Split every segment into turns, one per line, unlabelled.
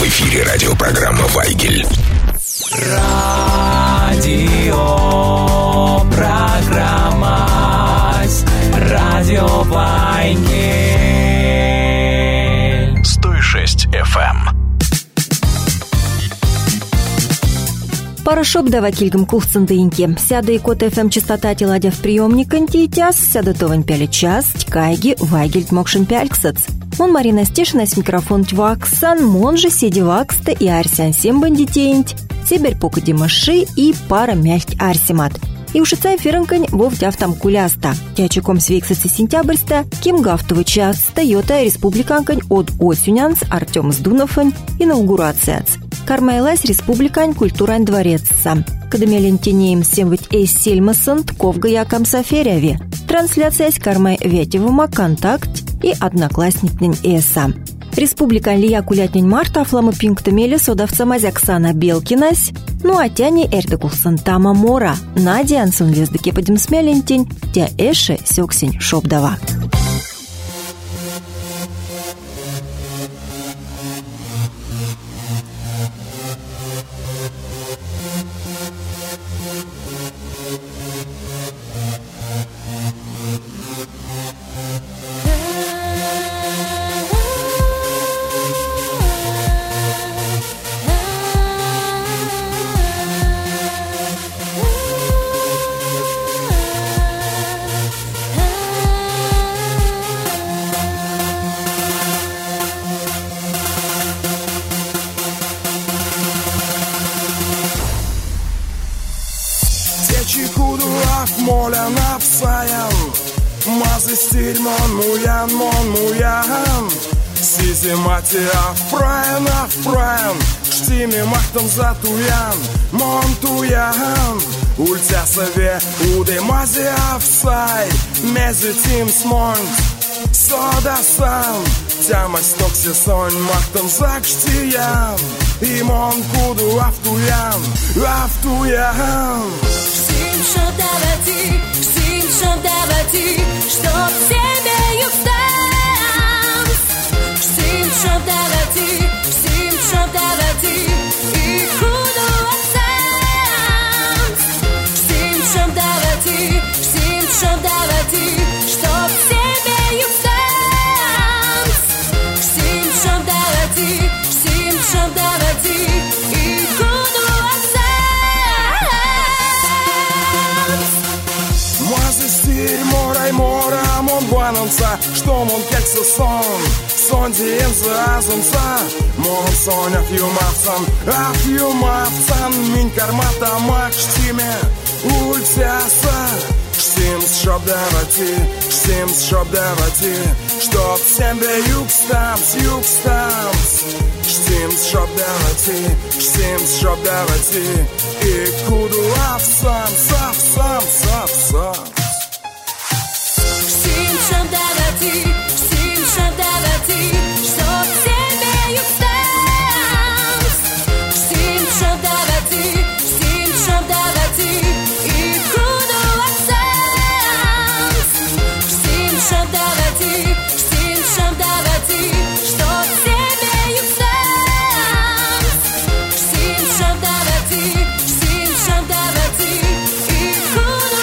эфире радиопрограмма «Вайгель».
Радиопрограмма «Радио Вайгель».
106 FM.
Порошок дава кильгам кухцандыинки. Сяда и кот ФМ частота теладя в приемник антиитяс, сяда тован пяли час, тькайги, Вайгель мокшин пяльксац. Мон Марина Стешина с микрофон тьваксан, мон же седи вакста и арсян сем бандитеинть, себер покуди мыши и пара мягкий арсимат. И ушица эфиренкань вов тяфтам куляста. Тячеком свиксацы сентябрьста, ким гафтовый час, тойота республиканкань от осюнянс Артем Сдуновань инаугурацияц. Кармайлась республикань культурань дворецца. Кадамелин тенеем семвыть эйс сельмасын тковга якам саферяви. Трансляция с кармай ветевума контакт и одноклассникнень эса. Республикань лия кулятнень марта флама пинктамели содавца Оксана Белкинась, ну а тяни эрдекулсан тама мора. Надя ансон лездыке подим смелентень, тя эше сёксень шобдава.
Афраен, штими махтам затуян, монтуян, ультясове уде мази афсай, мези тим смонт, содасан, тямась токси сонь махтам закштиян, и мон куду афтуян.
Штим шо давати, чтоб себе юстам. Штим шо давати, и куду отсам. Штим шо давати, чтоб себе юстам. Штим шо давати, и куду отсам.
Мази стиль морай мора, мон буананца, что мон кекса сон. Сон диен за азунца, мон сон афюмавцан, минь кармата мак штиме, ультяса. Штимс шоб давати, чтоб сембе югстамс. Штимс шоб давати, и куду афсам.
Штим шо давати, чтоб себе юстам. Штим шо давати, и куду отсам. Штим шо давати, чтоб себе юстам. Штим шо давати, и куду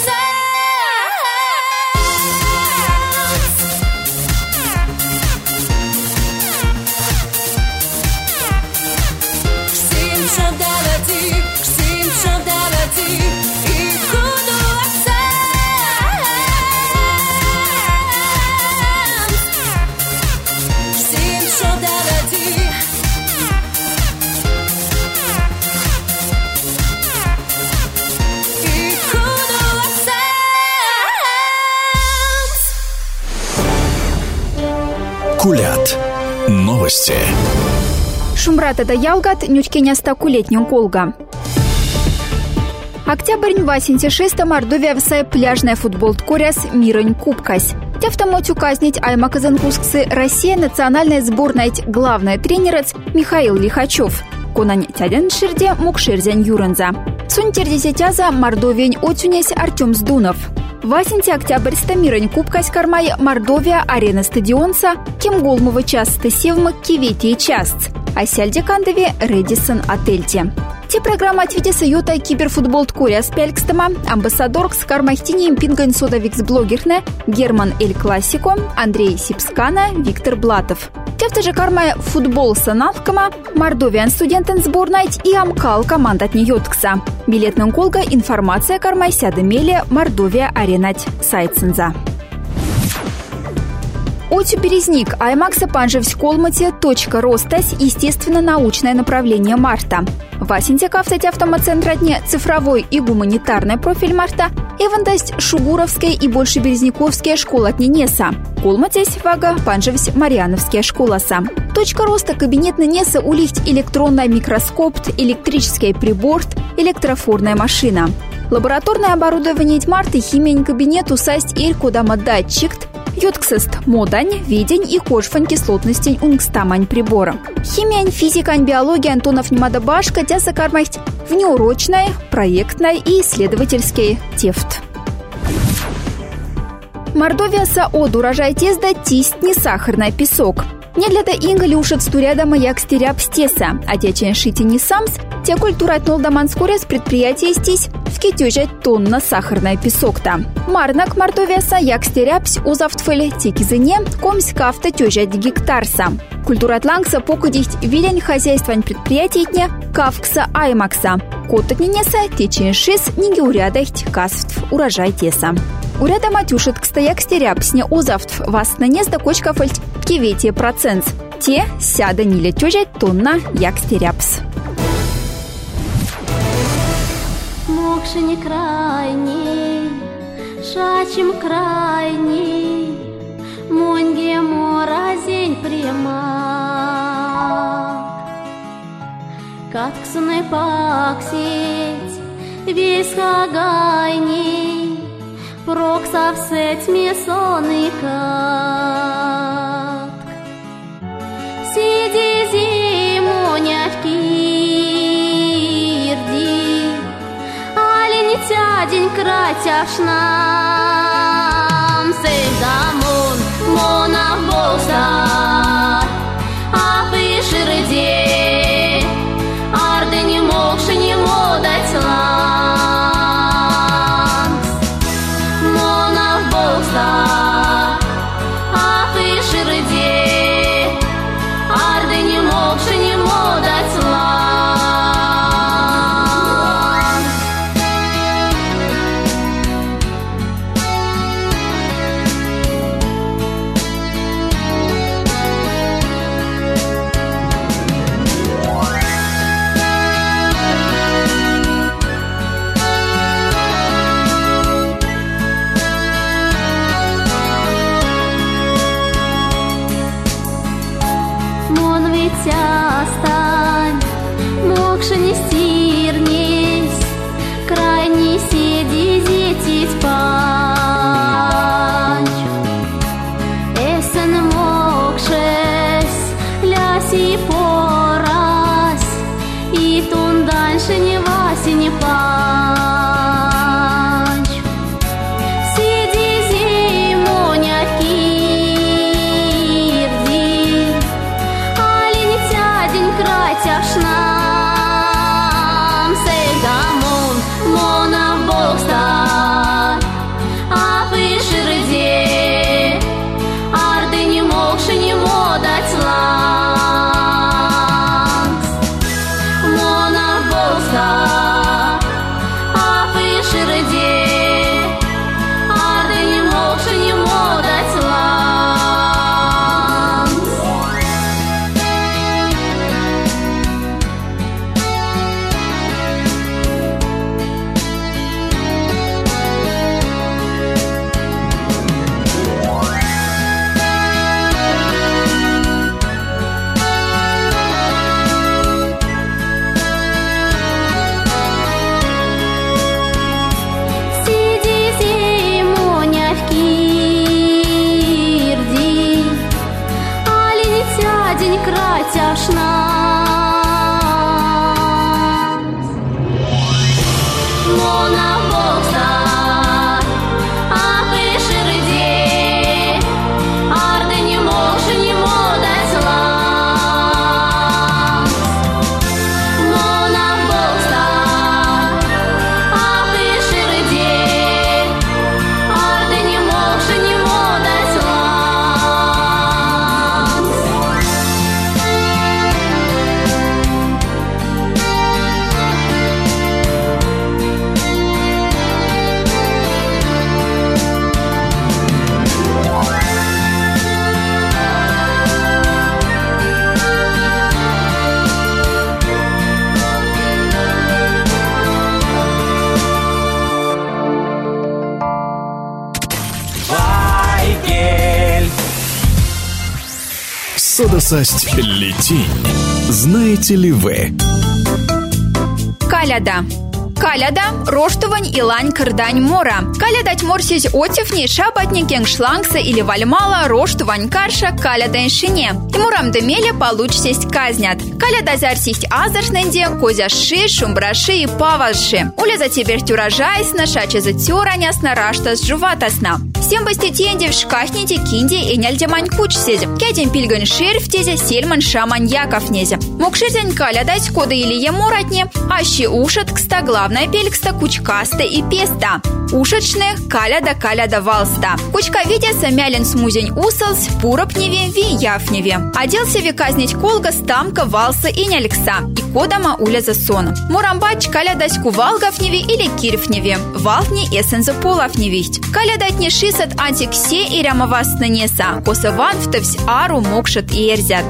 Кулят. Новости.
Шумрата да ялгат нючкеняста кулетню колга. Октябрь 86 Мордовия всай пляжная футбол коряс мирань кубкась. Тевтомотю казнить айма казанкусксы Россия национальная сборная главная тренерец Михаил Лихачев. Конань тяден ширде мукширзян юренза. Сунтер десятяза Мордовень отюнесь Артем Сдунов. 8 октябрь стамирань кубкась кармай Мордовия арена стадионца, кем голмова час стасевма кивете и част. а сяльде кандове Редисон отельте. Те программа ответится йота киберфутбол ткуря с пялькстама, амбассадор с кармахтинием пингань содавикс блогерне Герман Эль Классико, Андрей Сипскана, Виктор Блатов. Тевта же карма футбол санавкама, Мордовиан студентен сборнайт и Амкал команд от Ньоткса. Билетным колга информация карма сядемеле Мордовия аренать сайтсенза. Отю Березник, Аймакса Панжевсь Колмате, точка ростась, естественно-научное направление Марта. Васинтек автотявтомоцентра дне цифровой и гуманитарный профиль Марта, Эвандость Шугуровская и больше Березниковская школа от Ненеса. Колматесь Вага, Панжевсь Марьяновская школаса. Точка роста кабинет Ненеса улихть электронный микроскоп, электрический прибор, электрофорная машина. Лабораторное оборудование Марта химия кабинету састь элькодама датчик, Йотксест модань, видень и кожфань кислотностень унгстамань прибора. Химия, физика, биология Антонов Немадабашка тяса кармахть внеурочной, проектной и исследовательской тефт. Мордовия са од урожай тезда тисть не сахарный песок. Не для того инга ушек стуряда маяк стеряб стеса, а течен шити не самс, те культурат нолдаман скорес предприятие стись в китюжать тонна сахарная песок-то. Марнак Мордовия як стерябсь узавтфель текизыне комсь кафта тюжать гектарса. Культурат лангса покудихть вилень хозяйствань предприятие кавкса аймакса. Кототненеса течен шис ниги урядахть каствтв урожай теса. Уряда матюшет к стояк стерябсне узавтв вас нанезда кочкафальть киветие процент. Те сяда ниле тюжать тонна як стерябс.
Мокшине крайний, шачим крайний, Монге моразень прямак. Катксуны паксить, весь хагайний, Проксав сеть месоный катк. Сиди зиму нявкирди, Алень тядень кратявшнам. Сейдамон монах болса, а пыширде, Арды не могши не модать ланс. Монах болса, а пыширде, Арды не могши не модать ланс.
састь летинь. Знаете ли вы?
Каляда. Каляда – роштувань и лань кырдань мора. Калядать морсись отевни шабатникен шлангса или вальмала роштувань карша калядань шине. И мурамды меле получсись казнят. Каляда зарсись азаршненде, козяши, шумбраши и паваши. Уля за тебер тюражайсна, шаче за тюранясна, раштас жуватасна. Всем бастетенде в шкахните кинде и нельде манькуч сезе. Кяден пильган шир в тезе сельман шаман яков незе. Мокширзень калядать кода или емуратне, ащи ушат кста главная пелькста кучкаста и песта. Ушечных каляда валста. Кучка видеса мялен смузень усалс, пуропневе, ви яфневе. Оделся веказнить колга, стамка, валса и нялькса. И кодама уля за сон. Мурамбач калядась кувалговневе или кирфневе. Валтни эсенза половневисть. Калядать не шисат антиксе и рямовастна неса. Косован втовсь ару мокшат и эрзят.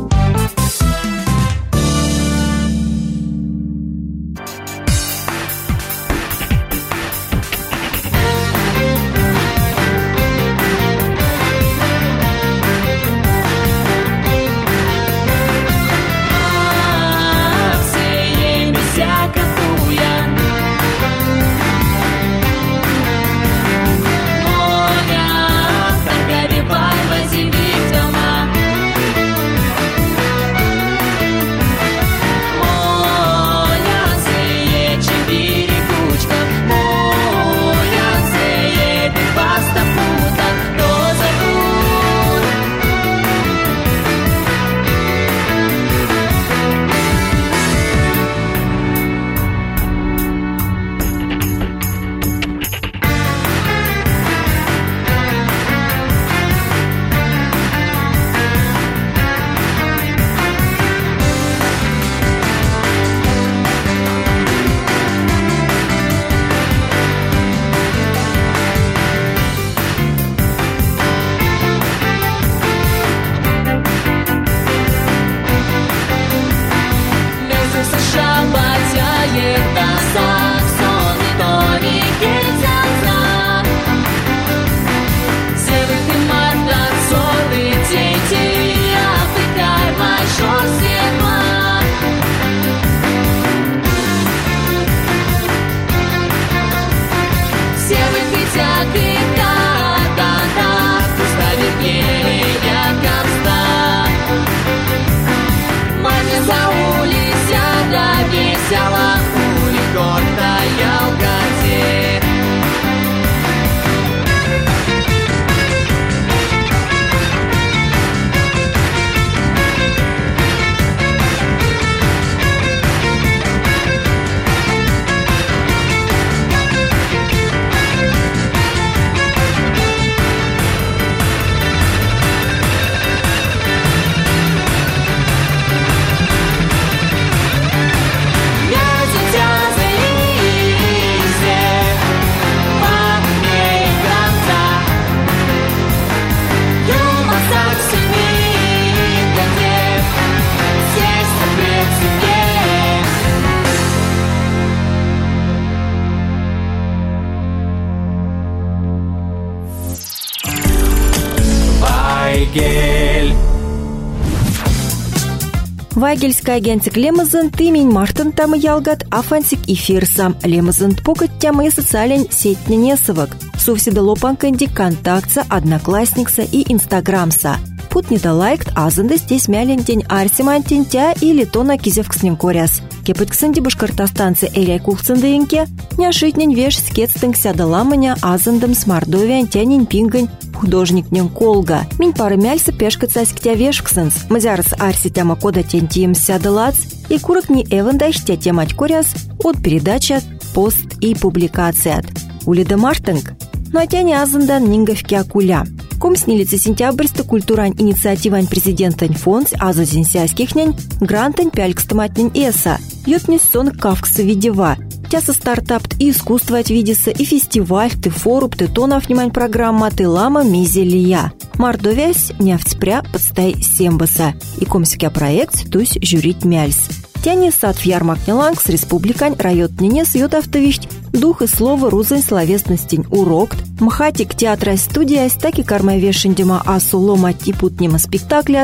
Вайгельская агентик Лемазент имень Мартин там ялгат афансик эфирсам. Лемазент покат тямы социален сеть ненесовок. Сувсида лопанканди контактса, одноклассникса и инстаграмса. Пут не да лайкт, азанды здесь мялен день арсиман тентя или тона кизевк с ним коряс. Кепытксанди башкортостанцы эляй кухцандыенке, няшитнень веш скетстынг сяда ламаня азандым с мордовиан тянень пингань художник нем колга. Минь пары мяльса пешка цаськтя вешксенс. Мазярс арси тяма кода тентием сяда лац и курок не эвандайштя темать коряс от передачи, пост и публикацият. Улида Мартынг. Но тяни азандан нинговки акуля. Ком снилица сентябрьста культурань инициативань президентань фонд азазинсяйскихнянь грантань пялькстаматнянь эса. Йотнис сон кавкса видева. Тяса стартап и искусство от видеса, и фестиваль, ты форум, ты тонов внимань программа, ты лама мизелия. Мордовясь нефтьспря подстай сембаса. И комсикя проект тусь жюрить мяльс. Тяни сад в ярмакнеланг с республикань райот ненес ют автовищ дух и слово рузань словесностень урок мхатик театра студия стаки кармавешендема асулома типутнема спектаклят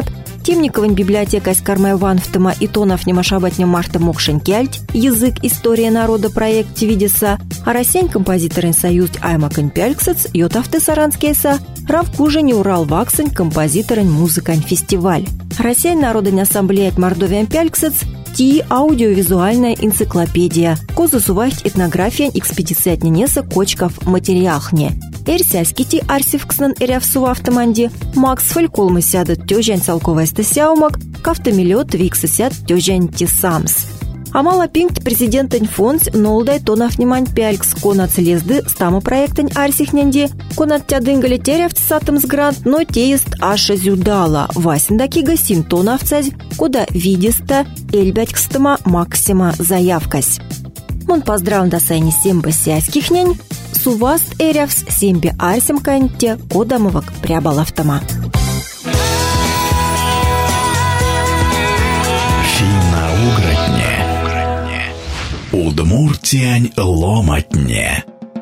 Темниковань библиотека Кармай Ванфтема и Тонов Немашабатня Марта Мокшенкельть, язык, история народа проект видеса, а Россиян композиторин союз Айма Конпяльксец, Йотавты Саранскейса, Равкужень Урал Ваксень композиторин музыкань фестиваль. Россиян народень ассамблея Мордовиан Пяльксец, Ти аудиовизуальная энциклопедия, коза сувахть этнография экспедициятне неса кочков материалхне. Эрсяскити арсивкснан эрявсу автоманди, Макс Фальколмы сядут тёжань салковая стасяумак, кафтамилет викса сяд тёжань тисамс. Амала пинкт президентань фонс нолдай тонав немань пялькс конат слезды стама проектань арсихнянди, конат тядынгали терявц сатым сгрант, но теест аша зюдала, васиндаки гасин тонавцазь, куда видиста эльбятькстама максима заявкась. Мон поздрав до сайни семба сяських нянь, суваст эрявс сембе арсим канте кодамовак прябалавтама.
Удмуртиань ломатне.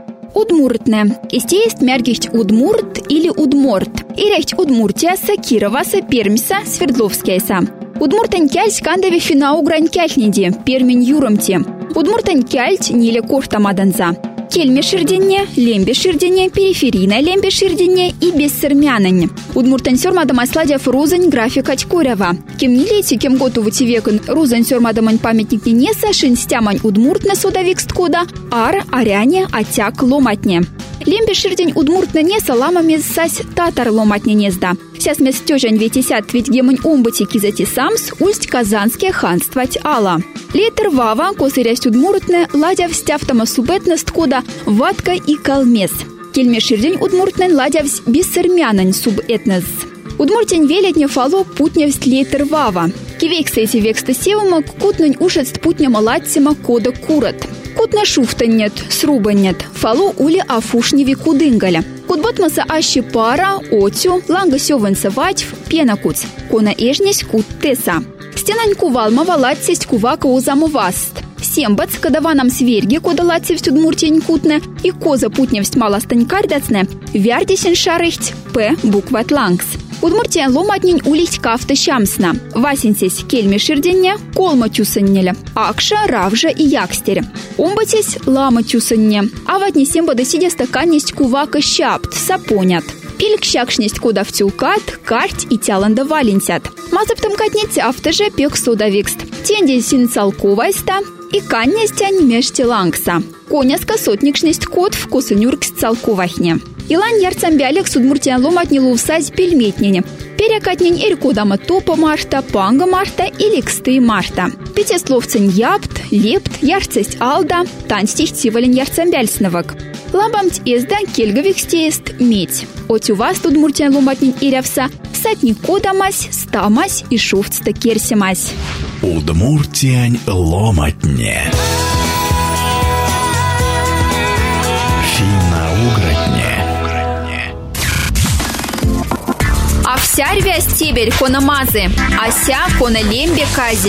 Удмуртне. Истеест мяргихть Удмурт или Удмурт. Ирехть Удмуртияса, Кироваса, Пермиса, Свердловскияса. Удмуртань кяльть кандаве фина угрань кяльтниди, Пермень юромти. Удмуртань кяльть ниле коштамаданза. Кельме ширденне, лембе ширденне, периферийное лембе ширденне и бессермянань. Удмуртань сёрмадамай сладяв рузань графикать корева. Кем не лети, кем готовы векон рузань сёрмадамань памятник ненеса, шинстямань удмуртна судовикст кода, ар, аряне, атяк, ломатне. Лембе ширдень удмуртна неса ламами сась татар ломатне незда. Сяс мес тёжань ветисят ведь гемань умбати кизати самс, ульсть казанские ханствать ала. Летер вава, косырясть удмуртне, ладяв стяфтама субетнест кода, ватка и калмес. Кельме ширдень удмуртнен ладявсь бессермянань субэтнес. Удмуртень велетне фало путневсть летер вава. Кивекса эти векста севама кутнань ушест путняма латсима кода курат. Кутна шуфта нет, сруба нет, фало ули афушневи кудынгаля. Кутботмаса ащи пара, отю, ланга сёванса ватьв, пенакуц. Кона эжнесь кут теса. Стенань кувалма валатсесть кувака узамуваст. Сембац, кадава нам сверги, кода латсевсть удмуртень кутне, и коза путневсть маластань кардацне, вярдисен шарыхть, п букват лангс. Удмуртия ломатнень улить кафта щамсна. Васенсесь кельме ширденне, колма тюсаннеля, акша, равжа и якстере. Омбатесь лама тюсанне, а ватне сембада сидя стаканесть кувака щапт, сапонят. Пильк щакшнесть кода втюлкат, карть и тяланда валенсят. Мазаптам катнець автоже пек содавикст. Тенде синцалковайста и каннестянь меште лангса. Коняска сотникшнесть кот в косынюркс цалковахне. Илан ярцамбялек судмуртиян ломатни лувсазь пельметнине. Перекатнень эркодама топа марта, панга марта и лексты марта. Пятисловцень ябт, лепт, ярцесть алда, танстих цивалень ярцамбяльсновак. Лабамть эзда кельгавик стеест медь. Отю вас удмуртиян ломатнень ирявса, сатни кодамась, стамась и шуфтста керсимась.
Удмуртиань ломатне.
А вся рвя стебель кона мазы, а ся кона лембе кази.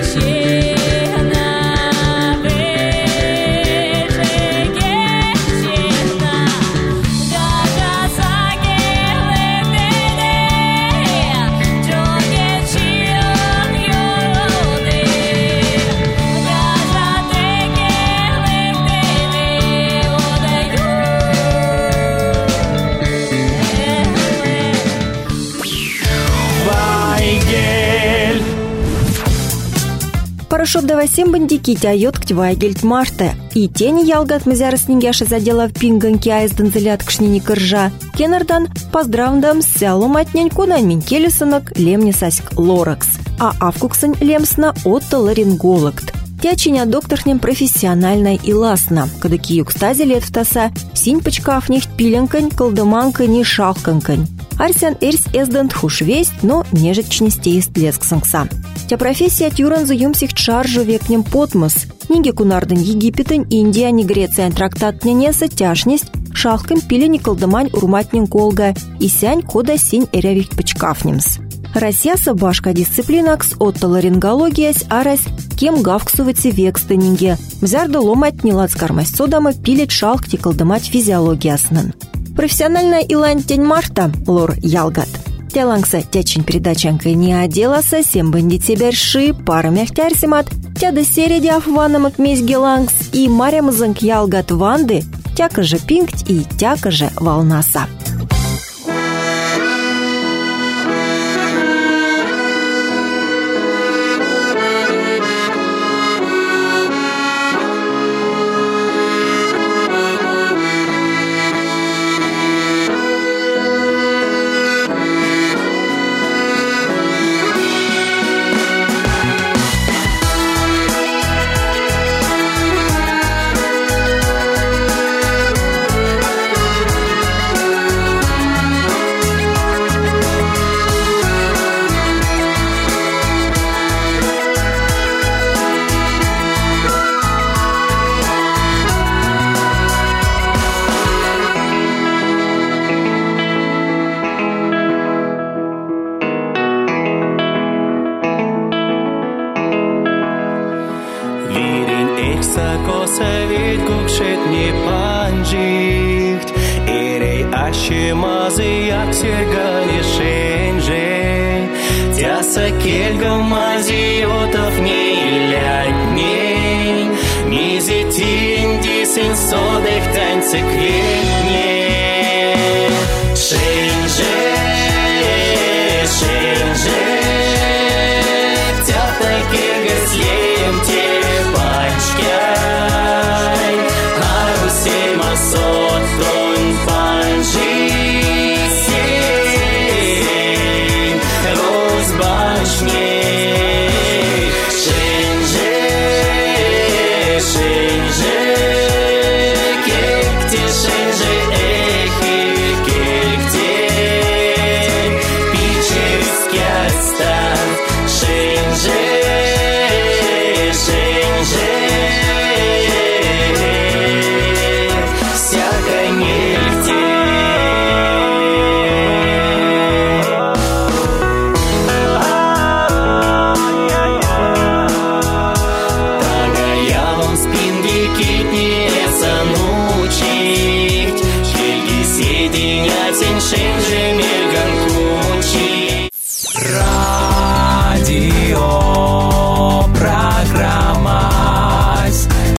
Парашют давасим бандикить айот ктивайгельт марте. И тени ялгат мазярснигяши задела в пинганке айзден залят кшнини кыржа. Кенардан поздравдам сялу матнянь кунань минкелесанок лемнесаськ лоракс. А авкуксан лемсна отто ларингологт. Тячиня докторнем профессиональная и ласна. Когда киюкстази лет в таса, синь почкав нихт пиленкань, колдыманкань и шалканкань. Арсян эрс эздент хуш весть, но нежечнестей стлесксанкса. Тя профессия тюран заюмсих чаржу векнем потмос. Ниге кунарден Египетен, Индия, ни Греция трактат ненеса тяжнесть, шалкам пилени колдымань урматнен колга, и сянь кода синь эрявих почкавнемс. Россия собашка дисциплинакс оттоларингологиясь арась кем гавксуваться векстенинге. Взярда ломать неладскармасть содама пилит шалкти колдымать физиологияснын. Профессиональная илантень марта лор ялгат. Тялангса тячин передачанка не оделаса, сем бандит себерши, пара мягтярсимат, тяда середяв ванамак мезгелангс и марямзанг ялгат ванды, тяка же пинкть и тяка же волнаса.
Шинже